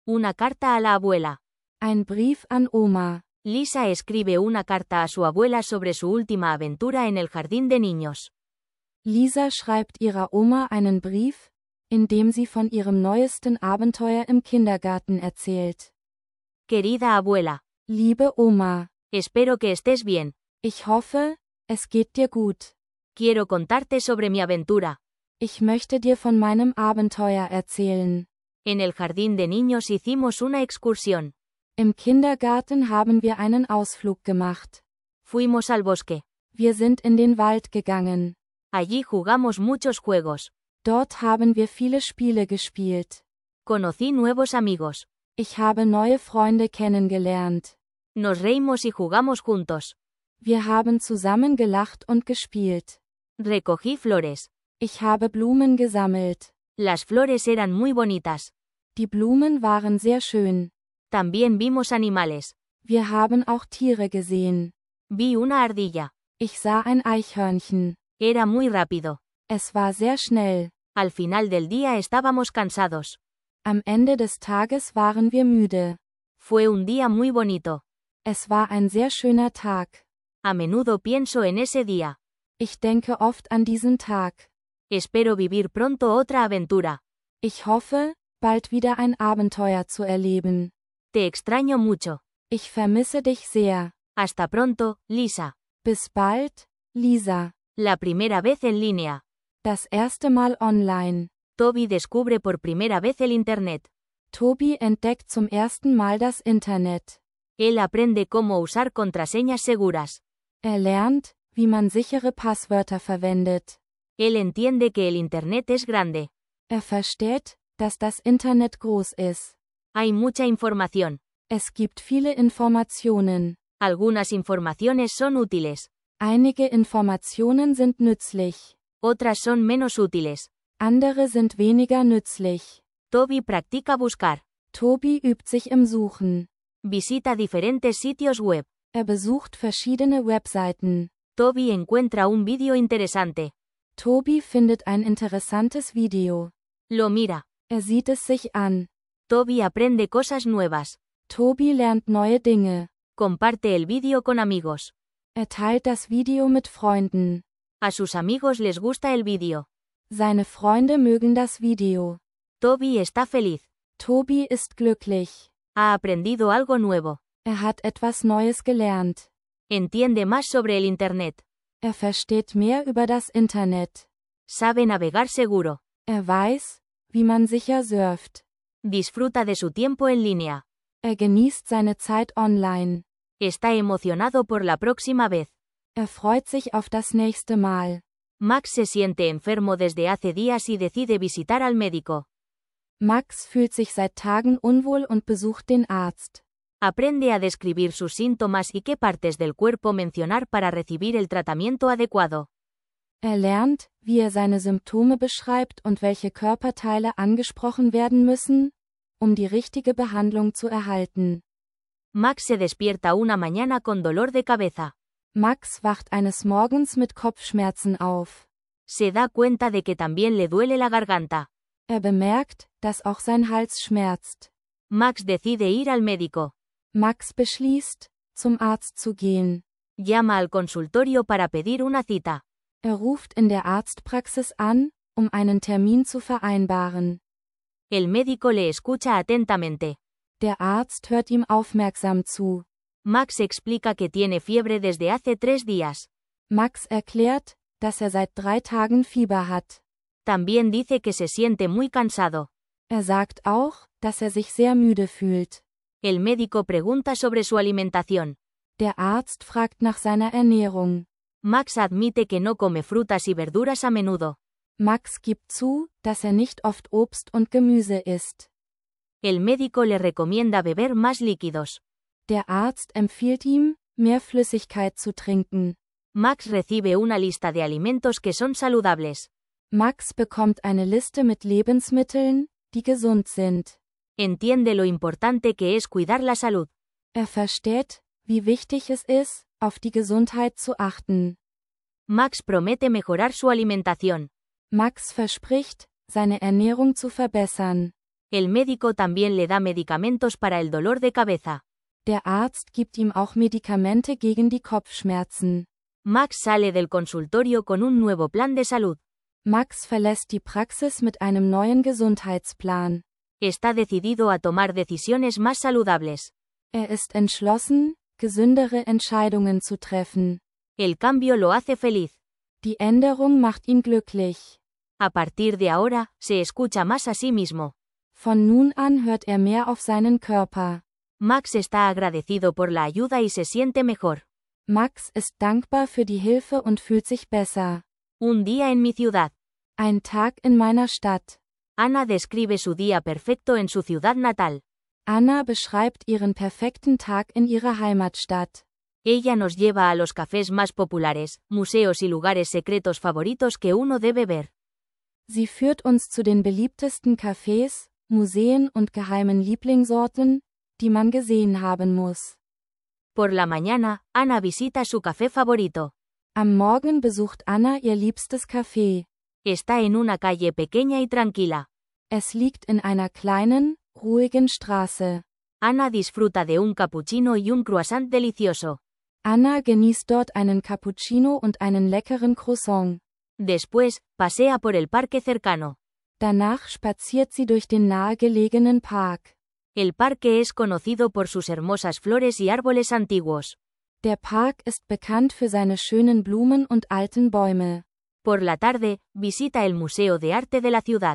Una carta a la abuela. Ein Brief an Oma. Lisa escribe una carta a su abuela sobre su última aventura en el jardín de niños. Lisa schreibt ihrer Oma einen Brief, in dem sie von ihrem neuesten Abenteuer im Kindergarten erzählt. Querida abuela. Liebe Oma. Espero que estés bien. Ich hoffe, es geht dir gut. Quiero contarte sobre mi aventura. Ich möchte dir von meinem Abenteuer erzählen. En el jardín de niños hicimos una excursión. Im Kindergarten haben wir einen Ausflug gemacht. Fuimos al bosque. Wir sind in den Wald gegangen. Allí jugamos muchos juegos. Dort haben wir viele Spiele gespielt. Conocí nuevos amigos. Ich habe neue Freunde kennengelernt. Nos reímos y jugamos juntos. Wir haben zusammen gelacht und gespielt. Recogí flores. Ich habe Blumen gesammelt. Las flores eran muy bonitas. Die Blumen waren sehr schön. También vimos animales. Wir haben auch Tiere gesehen. Vi una ardilla. Ich sah ein Eichhörnchen. Era muy rápido. Es war sehr schnell. Al final del día estábamos cansados. Am Ende des Tages waren wir müde. Fue un día muy bonito. Es war ein sehr schöner Tag. A menudo pienso en ese día. Ich denke oft an diesen Tag. Espero vivir pronto otra aventura. Ich hoffe, bald wieder ein Abenteuer zu erleben. Te extraño mucho. Ich vermisse dich sehr. Hasta pronto, Lisa. Bis bald, Lisa. La primera vez en línea. Das erste Mal online. Toby descubre por primera vez el Internet. Tobi entdeckt zum ersten Mal das Internet. Él aprende cómo usar contraseñas seguras. Lernt, wie man sichere Passwörter verwendet. Él entiende que el Internet es grande. Versteht, dass das Internet groß ist. Hay mucha información. Es gibt viele Informationen. Algunas informaciones son útiles. Einige Informationen sind nützlich. Otras son menos útiles. Andere sind weniger nützlich. Toby practica buscar. Tobi übt sich im Suchen. Visita diferentes sitios web. Besucht verschiedene Webseiten. Toby encuentra un vídeo interesante. Tobi findet ein interessantes Video. Lo mira. Sieht es sich an. Toby aprende cosas nuevas. Tobi lernt neue Dinge. Comparte el vídeo con amigos. Teilt das Video mit Freunden. A sus amigos les gusta el vídeo. Seine Freunde mögen das Video. Toby está feliz. Tobi ist glücklich. Ha aprendido algo nuevo. Hat etwas Neues gelernt. Entiende más sobre el Internet. Versteht mehr über das Internet. Sabe navegar seguro. Weiß, wie man sicher surft. Disfruta de su tiempo en línea. Genießt seine Zeit online. Está emocionado por la próxima vez. Freut sich auf das nächste Mal. Max se siente enfermo desde hace días y decide visitar al médico. Max fühlt sich seit Tagen unwohl und besucht den Arzt. Aprende a describir sus síntomas y qué partes del cuerpo mencionar para recibir el tratamiento adecuado. Lernt, wie seine Symptome beschreibt und welche Körperteile angesprochen werden müssen, um die richtige Behandlung zu erhalten. Max se despierta una mañana con dolor de cabeza. Max wacht eines Morgens mit Kopfschmerzen auf. Se da cuenta de que también le duele la garganta. Bemerkt, dass auch sein Hals schmerzt. Max decide ir al médico. Max beschließt, zum Arzt zu gehen. Llama al consultorio para pedir una cita. Ruft in der Arztpraxis an, um einen Termin zu vereinbaren. El médico le escucha atentamente. Der Arzt hört ihm aufmerksam zu. Max explica que tiene fiebre desde hace 3 días. Max erklärt, dass seit 3 Tagen Fieber hat. También dice que se siente muy cansado. Sagt auch, dass sich sehr müde fühlt. El médico pregunta sobre su alimentación. Der Arzt fragt nach seiner Ernährung. Max admite que no come frutas y verduras a menudo. Max gibt zu, dass nicht oft Obst und Gemüse isst. El médico le recomienda beber más líquidos. Der Arzt empfiehlt ihm, mehr Flüssigkeit zu trinken. Max recibe una lista de alimentos que son saludables. Max bekommt eine Liste mit Lebensmitteln, die gesund sind. Entiende lo importante que es cuidar la salud. Versteht, wie wichtig es ist, auf die Gesundheit zu achten. Max promete mejorar su alimentación. Max verspricht, seine Ernährung zu verbessern. El médico también le da medicamentos para el dolor de cabeza. Der Arzt gibt ihm auch Medikamente gegen die Kopfschmerzen. Max sale del consultorio con un nuevo plan de salud. Max verlässt die Praxis mit einem neuen Gesundheitsplan. Está decidido a tomar decisiones más saludables. Ist entschlossen, gesündere Entscheidungen zu treffen. El cambio lo hace feliz. Die Änderung macht ihn glücklich. A partir de ahora, se escucha más a sí mismo. Von nun an hört mehr auf seinen Körper. Max está agradecido por la ayuda y se siente mejor. Max ist dankbar für die Hilfe und fühlt sich besser. Un día en mi ciudad. Ein Tag in meiner Stadt. Ana describe su día perfecto en su ciudad natal. Anna beschreibt ihren perfekten Tag in ihrer Heimatstadt. Ella nos lleva a los cafés más populares, museos y lugares secretos favoritos que uno debe ver. Sie führt uns zu den beliebtesten Cafés, Museen und geheimen Lieblingsorten, die man gesehen haben muss. Por la mañana, Ana visita su café favorito. Am Morgen besucht Anna ihr liebstes Café. Está en una calle pequeña y tranquila. Es liegt in einer kleinen, ruhigen Straße. Ana disfruta de un cappuccino y un croissant delicioso. Anna genießt dort einen Cappuccino und einen leckeren Croissant. Después, pasea por el parque cercano. Danach spaziert sie durch den nahegelegenen Park. El parque es conocido por sus hermosas flores y árboles antiguos. Der Park ist bekannt für seine schönen Blumen und alten Bäume. Por la tarde, visita el Museo de Arte de la ciudad.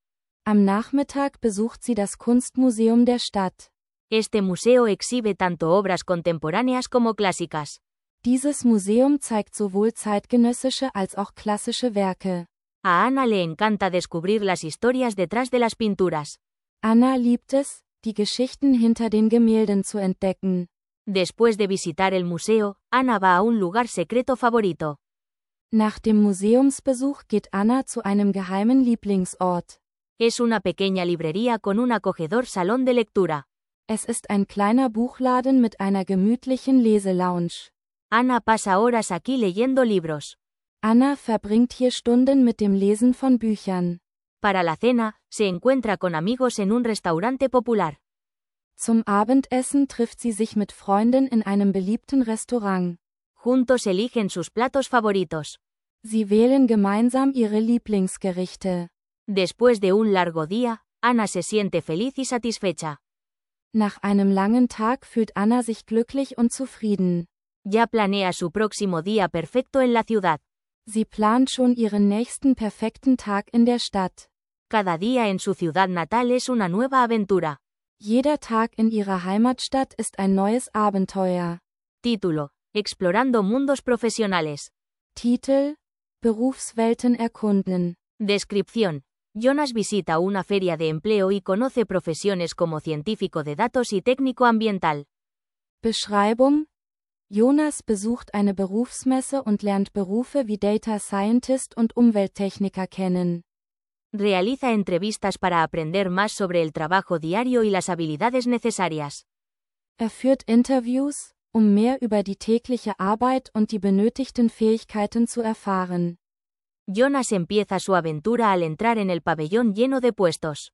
Am Nachmittag besucht sie das Kunstmuseum der Stadt. Este museo exhibe tanto obras contemporáneas como clásicas. Dieses Museum zeigt sowohl zeitgenössische als auch klassische Werke. A Ana le encanta descubrir las historias detrás de las pinturas. Anna liebt es, die Geschichten hinter den Gemälden zu entdecken. Después de visitar el museo, Ana va a un lugar secreto favorito. Nach dem Museumsbesuch geht Anna zu einem geheimen Lieblingsort. Es una pequeña librería con un acogedor salón de lectura. Es ist ein kleiner Buchladen mit einer gemütlichen Leselounge. Ana pasa horas aquí leyendo libros. Anna verbringt hier Stunden mit dem Lesen von Büchern. Para la cena, se encuentra con amigos en un restaurante popular. Zum Abendessen trifft sie sich mit Freunden in einem beliebten Restaurant. Juntos eligen sus platos favoritos. Sie wählen gemeinsam ihre Lieblingsgerichte. Después de un largo día, Ana se siente feliz y satisfecha. Nach einem langen Tag fühlt Anna sich glücklich und zufrieden. Ya planea su próximo día perfecto en la ciudad. Sie plant schon ihren nächsten perfekten Tag in der Stadt. Cada día en su ciudad natal es una nueva aventura. Jeder Tag in ihrer Heimatstadt ist ein neues Abenteuer. Título: Explorando mundos profesionales. Titel: Berufswelten erkunden. Descripción: Jonas visita una feria de empleo y conoce profesiones como científico de datos y técnico ambiental. Beschreibung: Jonas besucht eine Berufsmesse und lernt Berufe wie Data Scientist und Umwelttechniker kennen. Realiza entrevistas para aprender más sobre el trabajo diario y las habilidades necesarias. Führt Interviews, mehr über die tägliche Arbeit und die benötigten Fähigkeiten zu erfahren. Jonas empieza su aventura al entrar en el pabellón lleno de puestos.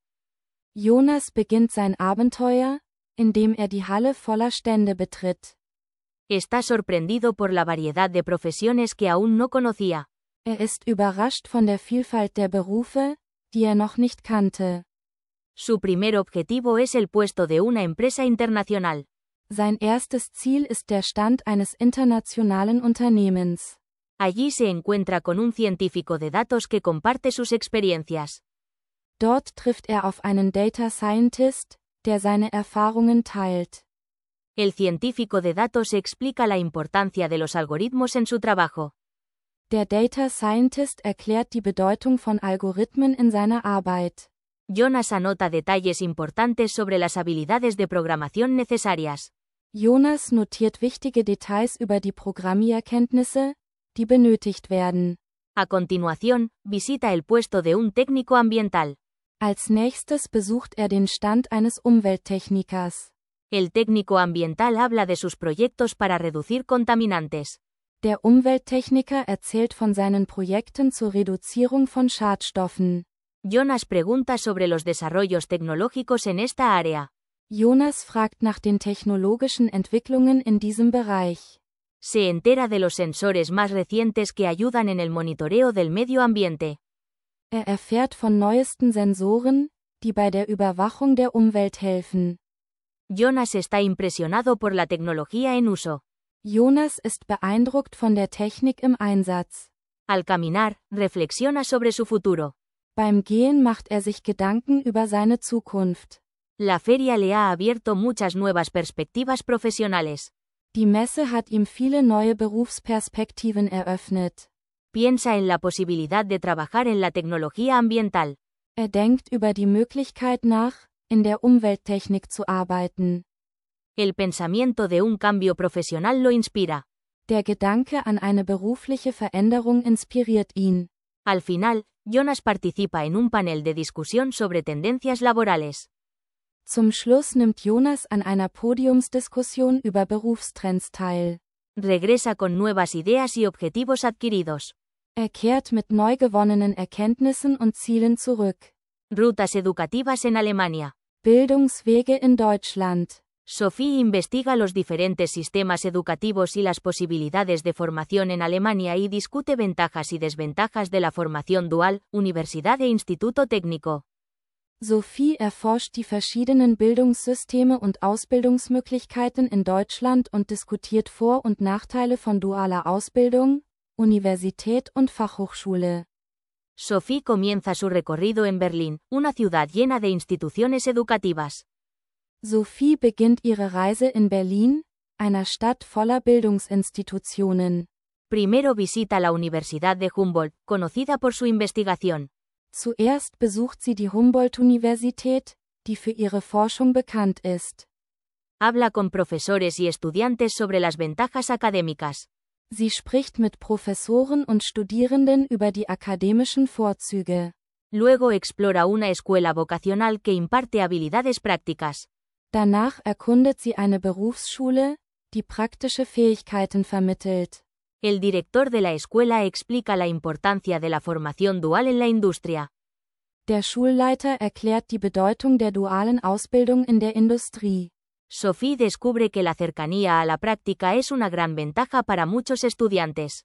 Jonas beginnt sein Abenteuer, indem die Halle voller Stände betritt. Está sorprendido por la variedad de profesiones que aún no conocía. Ist überrascht von der Vielfalt der Berufe, die noch nicht kannte. Su primer objetivo es el puesto de una empresa internacional. Sein erstes Ziel ist der Stand eines internationalen Unternehmens. Allí se encuentra con un científico de datos que comparte sus experiencias. Dort trifft auf einen Data Scientist, der seine Erfahrungen teilt. El científico de datos explica la importancia de los algoritmos en su trabajo. Der Data Scientist erklärt die Bedeutung von Algorithmen in seiner Arbeit. Jonas anota detalles importantes sobre las habilidades de programación necesarias. Jonas notiert wichtige Details über die Programmierkenntnisse, die benötigt werden. A continuación, visita el puesto de un técnico ambiental. Als nächstes besucht den Stand eines Umwelttechnikers. El técnico ambiental habla de sus proyectos para reducir contaminantes. Der Umwelttechniker erzählt von seinen Projekten zur Reduzierung von Schadstoffen. Jonas pregunta sobre los desarrollos tecnológicos en esta área. Jonas fragt nach den technologischen Entwicklungen in diesem Bereich. Se entera de los sensores más recientes que ayudan en el monitoreo del medio ambiente. Erfährt von neuesten Sensoren, die bei der Überwachung der Umwelt helfen. Jonas está impresionado por la tecnología en uso. Jonas ist beeindruckt von der Technik im Einsatz. Al caminar, reflexiona sobre su futuro. Beim Gehen macht sich Gedanken über seine Zukunft. La feria le ha abierto muchas nuevas perspectivas profesionales. Die Messe hat ihm viele neue Berufsperspektiven eröffnet. Piensa en la posibilidad de trabajar en la tecnología ambiental. Denkt über die Möglichkeit nach, in der Umwelttechnik zu arbeiten. El pensamiento de un cambio profesional lo inspira. Der Gedanke an eine berufliche Veränderung inspiriert ihn. Al final, Jonas participa en un panel de discusión sobre tendencias laborales. Zum Schluss nimmt Jonas an einer Podiumsdiskussion über Berufstrends teil. Regresa con nuevas ideas y objetivos adquiridos. Kehrt mit neu gewonnenen Erkenntnissen und Zielen zurück. Rutas educativas en Alemania. Bildungswege in Deutschland. Sophie investiga los diferentes sistemas educativos y las posibilidades de formación en Alemania y discute ventajas y desventajas de la formación dual, universidad e instituto técnico. Sophie erforscht die verschiedenen Bildungssysteme und Ausbildungsmöglichkeiten in Deutschland und diskutiert Vor- und Nachteile von dualer Ausbildung, Universität und Fachhochschule. Sophie comienza su recorrido en Berlín, una ciudad llena de instituciones educativas. Sophie beginnt ihre Reise in Berlin, einer Stadt voller Bildungsinstitutionen. Primero visita la Universidad de Humboldt, conocida por su investigación. Zuerst besucht sie die Humboldt-Universität, die für ihre Forschung bekannt ist. Habla con profesores y estudiantes sobre las ventajas académicas. Sie spricht mit Professoren und Studierenden über die akademischen Vorzüge. Luego explora una escuela vocacional que imparte habilidades prácticas. Danach erkundet sie eine Berufsschule, die praktische Fähigkeiten vermittelt. El director de la escuela explica la importancia de la formación dual en la industria. Der Schulleiter erklärt die Bedeutung der dualen Ausbildung in der Industrie. Sophie descubre que la cercanía a la práctica es una gran ventaja para muchos estudiantes.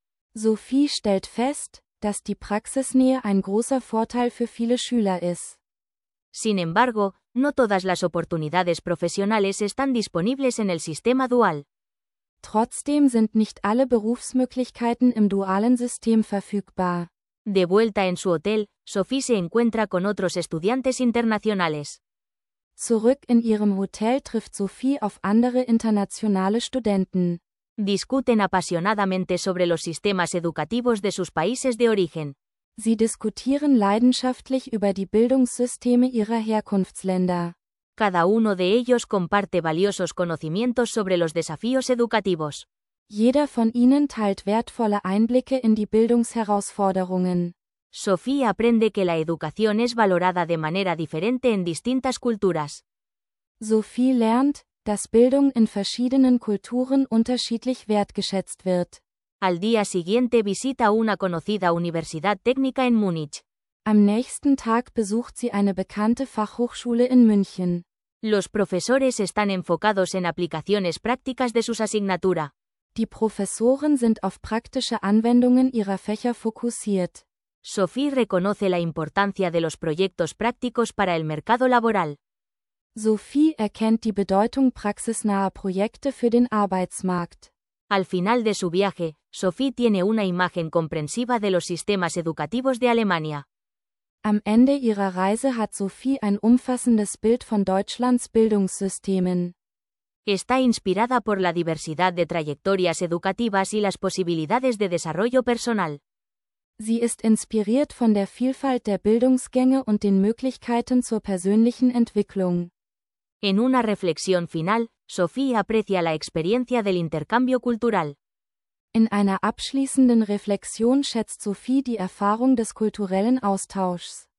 Sophie stellt fest, dass die Praxisnähe ein großer Vorteil für viele Schüler ist. Sin embargo, no todas las oportunidades profesionales están disponibles en el sistema dual. Trotzdem sind nicht alle Berufsmöglichkeiten im dualen System verfügbar. De vuelta en su hotel, Sophie se encuentra con otros estudiantes internacionales. Zurück in ihrem Hotel trifft Sophie auf andere internationale Studenten. Discuten apasionadamente sobre los sistemas educativos de sus países de origen. Sie diskutieren leidenschaftlich über die Bildungssysteme ihrer Herkunftsländer. Cada uno de ellos comparte valiosos conocimientos sobre los desafíos educativos. Jeder von ihnen teilt wertvolle Einblicke in die Bildungsherausforderungen. Sophie aprende que la educación es valorada de manera diferente en distintas culturas. Sophie lernt, dass Bildung in verschiedenen Kulturen unterschiedlich wertgeschätzt wird. Al día siguiente visita una conocida universidad técnica en Múnich. Am nächsten Tag besucht sie eine bekannte Fachhochschule in München. Los profesores están enfocados en aplicaciones prácticas de sus asignatura. Die Professoren sind auf praktische Anwendungen ihrer Fächer fokussiert. Sophie reconoce la importancia de los proyectos prácticos para el mercado laboral. Sophie erkennt die Bedeutung praxisnaher Projekte für den Arbeitsmarkt. Al final de su viaje, Sophie tiene una imagen comprensiva de los sistemas educativos de Alemania. Am Ende ihrer Reise hat Sophie ein umfassendes Bild von Deutschlands Bildungssystemen. Está inspirada por la diversidad de trayectorias educativas y las posibilidades de desarrollo personal. Sie ist inspiriert von der Vielfalt der Bildungsgänge und den Möglichkeiten zur persönlichen Entwicklung. En una reflexión final, Sophie aprecia la experiencia del intercambio cultural. In einer abschließenden Reflexion schätzt Sophie die Erfahrung des kulturellen Austauschs.